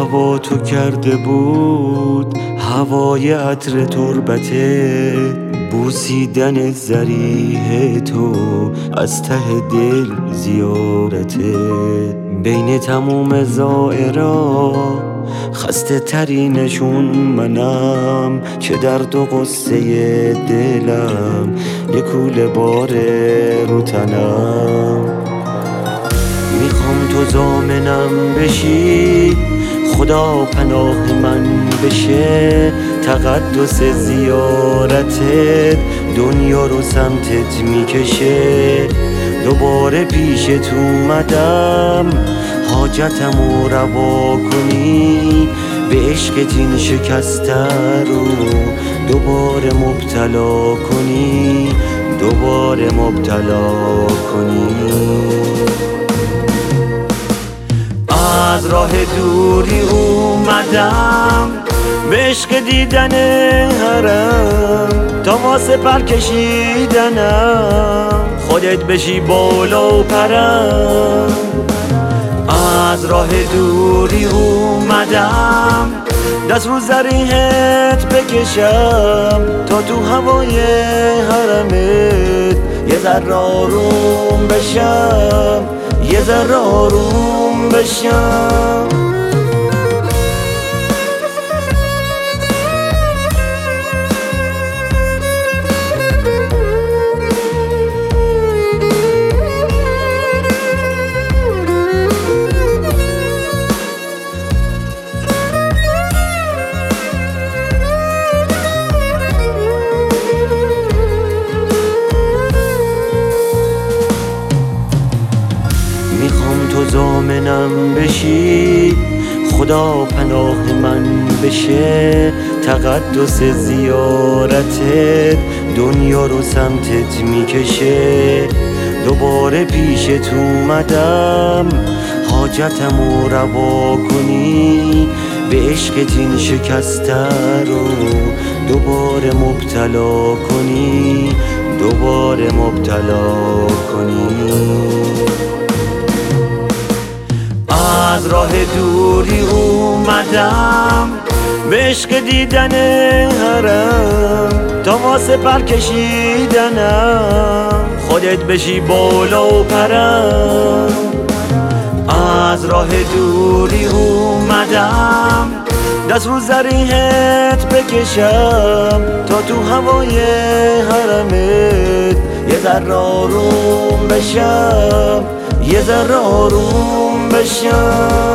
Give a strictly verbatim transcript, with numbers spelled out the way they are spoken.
هوا تو کرده بود هوای عطر تربته، بوسیدن ذریح تو از ته دل زیارته. بین تموم زائرا خسته ترینشون منم، که درد و غصه دلم یه کوله باره رو تنم. میخوام تو ضامنم بشی، خدا پناه من بشه، تقدس زیارتت دنیا رو سمتت میکشه. دوباره پیشت اومدم حاجتمو روا کنی، به عشقت این شکسته رو دوباره مبتلا کنی، دوباره مبتلا کنی. از راه دوری اومدم به عشق دیدن حرم، تا واسه پر کشیدنم خودت بشی بالا و پرم. از راه دوری اومدم دست رو ذریحت بکشم، تا تو هوای حرمت یه ذره آروم بشم، یه ذره آروم بشم. میخوام تو ضامنم بشی، خدا پناه من بشه، تقدس زیارتت دنیا رو سمتت میکشه. دوباره پیشت اومدم حاجتمو روا کنی، به عشقت این شکسته رو دوباره مبتلا کنی، دوباره مبتلا کنی. از راه دوری اومدم به عشق دیدن حرم، تا واسه پر کشیدنم خودت بشی بالا و پرم. از راه دوری اومدم دست رو ذریحت بکشم، تا تو هوای حرمت یه ذره آروم بشم، یه ذره آروم بشم.